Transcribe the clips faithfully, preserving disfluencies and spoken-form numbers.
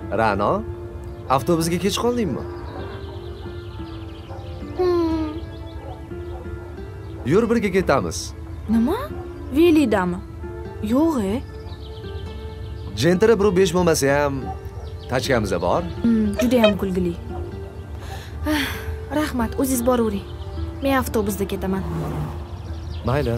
Ra'no, avtobusga kech qoldingmi? Hmm. Yur birga ketamiz. Nima? Velidami? Yo'q-e. Jentira bir besh bo'lmasa ham tachkamiz bor. Hmm, juda ham kulgili. Ah, rahmat, o'zingiz boravering. Men avtobusda ketaman. Mayli.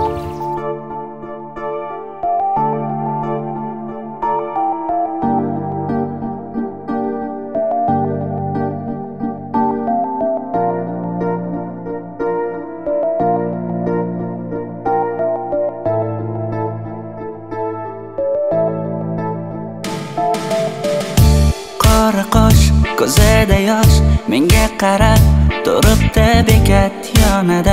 Qora qosh, ko'zida yosh, menga qarab turibdi bekat yonida.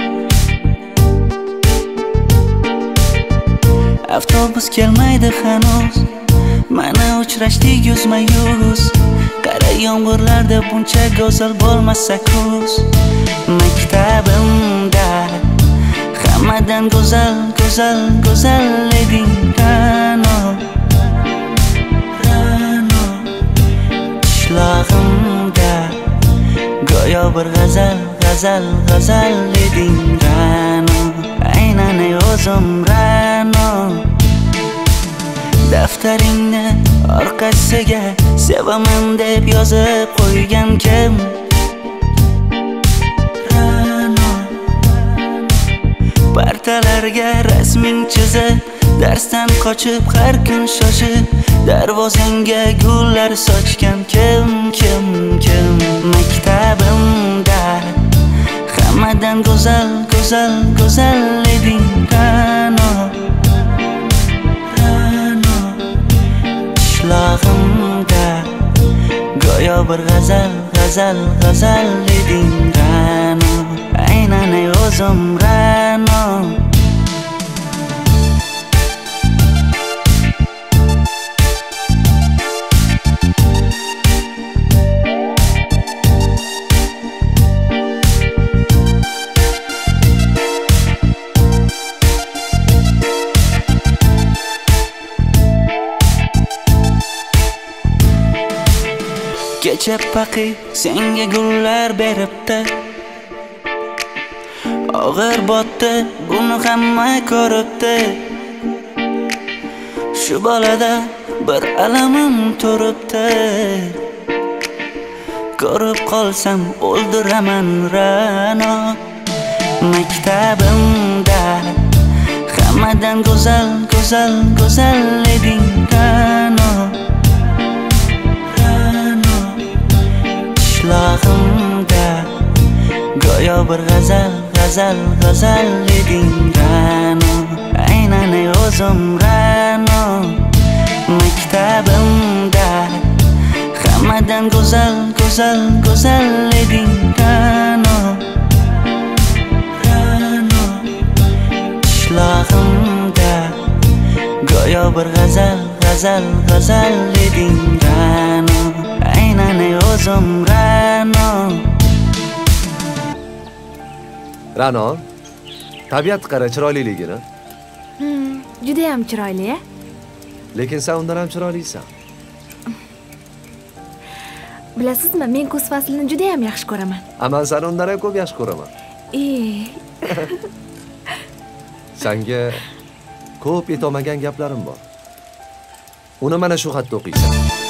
Avtobus kelmaydi hanuz, mana uchrashdik yuzma-yuz. Qara yomg'irlarda buncha go'zal bo'lmasa kuz. Maktabimda hammadan go'zal, go'zal, go'zal eding Ra'no. Qishlog'imda go'yo bir g'azal, g'azal, g'azal eding Ra'no. Aynan ey o'zim Ra'no. Daftaringni orqasiga sevaman deb yozib qo'ygan kim? Ra'no. Partalarga rasming chizib, darsdan qochib har kun shoshib, darvozangga gullar sochgan kim, kim, kim? Maktabimda hammadan go'zal, go'zal, go'zal eding Ra'no. Ra'no. Qishlog'imda go'yo bir g'azal, g'azal, g'azal eding Ra'no. Aynan ey o'zim Ra'no. Kecha paqi senga gullar beribdi, og'ir botdi, buni hamma ko'ribdi. Shu bolada bir alamim turibdi, ko'rib qolsam o'ldiraman Ra'no. Maktabimda hammadan go'zal, go'zal, go'zal eding Ra'no. Qishlog'imda go'yo bir g'azal, g'azal, g'azal eding Ra'no. Aynan ey o'zim Ra'no. Maktabimda hammadan go'zal, go'zal, go'zal eding Ra'no. Ra'no. Qishlog'imda go'yo bir g'azal, g'azal, g'azal eding Ra'no. Aynan ey o'zim Ra'no. Ra'no, tabiat qara chiroyliligini. Hmm, juda ham chiroyli-a. Lekin sen undan ham chiroylisan. Bilasizmi, men kuz faslini juda ham yaxshi ko'raman. Aman seni undan ham ko'p yaxshi ko'raman. Ey. Senga ko'p aytolmagan gaplarim bor. Uni mana shu xatda o'qiysan.